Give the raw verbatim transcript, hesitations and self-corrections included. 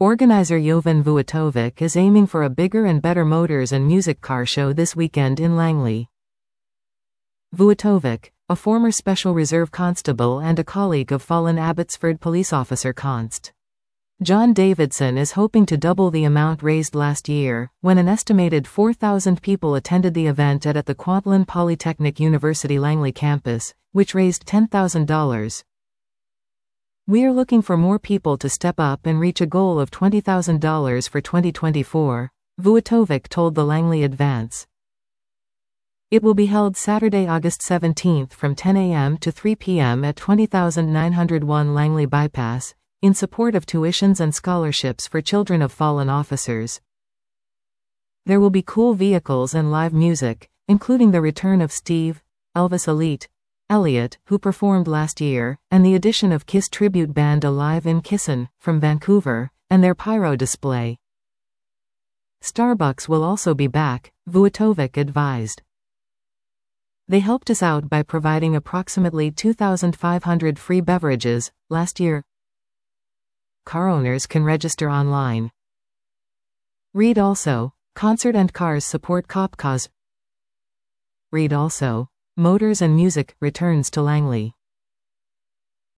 Organizer Jovan Vujotovic is aiming for a bigger and better motors and music car show this weekend in Langley. Vujotovic, a former Special Reserve Constable and a colleague of fallen Abbotsford police officer Const. John Davidson, is hoping to double the amount raised last year, when an estimated four thousand people attended the event at, at the Kwantlen Polytechnic University Langley campus, which raised ten thousand dollars. "We are looking for more people to step up and reach a goal of twenty thousand dollars for twenty twenty-four, Vujotovic told the Langley Advance. It will be held Saturday, August seventeenth from ten a m to three p m at twenty thousand nine hundred one Langley Bypass, in support of tuitions and scholarships for children of fallen officers. There will be cool vehicles and live music, including the return of Steve, Elvis Elite, Elliott, who performed last year, and the addition of Kiss tribute band Alive in Kisson, from Vancouver, and their pyro display. Starbucks will also be back, Vujotovic advised. They helped us out by providing approximately two thousand five hundred free beverages last year. Car owners can register online. Read also, Concert and Cars support Cop Cause. Read also, Motors and Music returns to Langley.